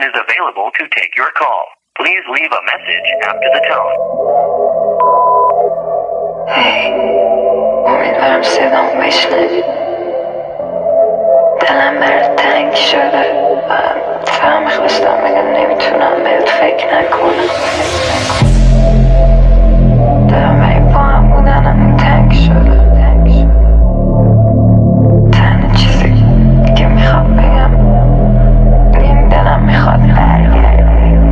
is available to take your call. Please leave a message after the tone. هی امیدوارم صدام بشنوی. دلم برات تنگ شده. فهم میخواستم بگم نمیتونم بهت فکر نکنم. دلم برای با هم بودنم تنگ شده. تنها چیزی که میخوام بگم این دلم میخواد برگرد.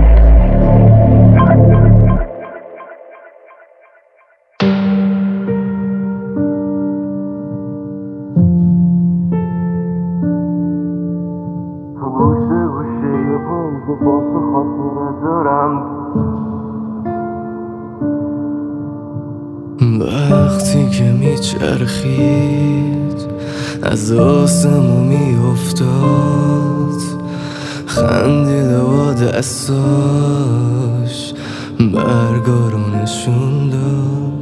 وقتی که میچرخید از آسمون میافتاد، خندید و دستاش برگارو نشون داد.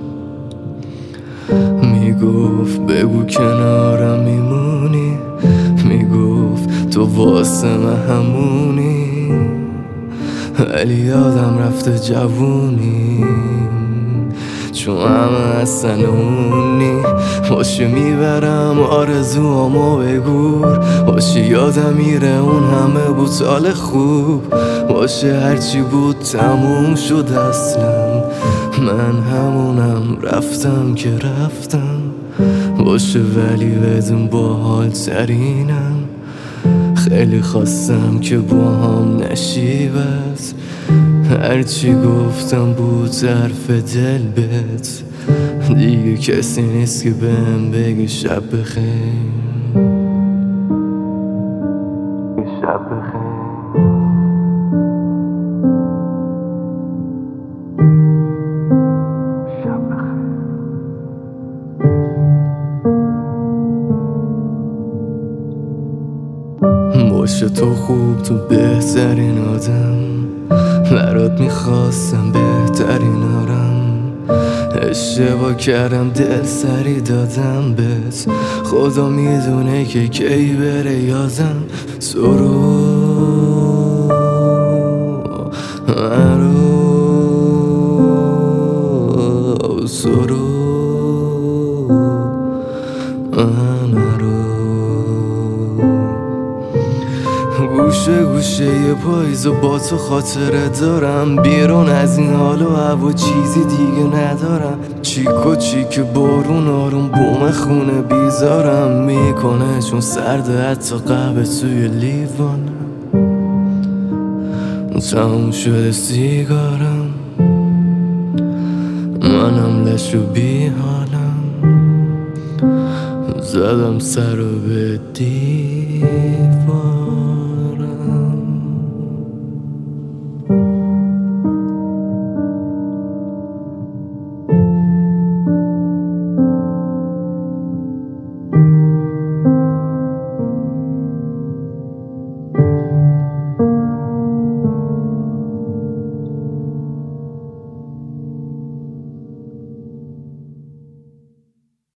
میگفت بگو کنارم میمونی، میگفت تو واسه من همونی، ولی یادم رفته جوونی چون همه اصلا اونی. باشه میبرم آرزوامو به گور، باشه یادم میره اون همه بود سال خوب، باشه هرچی بود تموم شد اصلا، من همونم رفتم که رفتم. باشه ولی بدون باحال ترینم، خیلی خواستم که با هم نشی بس، هرچی گفتم بود حرف دل بهت، دیگه کسی نیست که بهم بگه شب بخیر. شب بخیر. شب بخیر. باشه تو خوب، تو بهترین آدم، برات میخواستم بهترین آرم، اشتباه کردم دل سری دادم بهت، خدا میدونه که کی بره یادم. سرو مرو سرو گوشه گوشه یه پاییز و با تو خاطره دارم، بیرون از این حال و هوا چیزی دیگه ندارم. چیک و چیک بارون آروم بوم خونه بیزارم میکنه چون سرده، حتی قهوه توی لیوانم تموم شده سیگارم، منم لش و بی حالم، زدم سر رو به دیوار.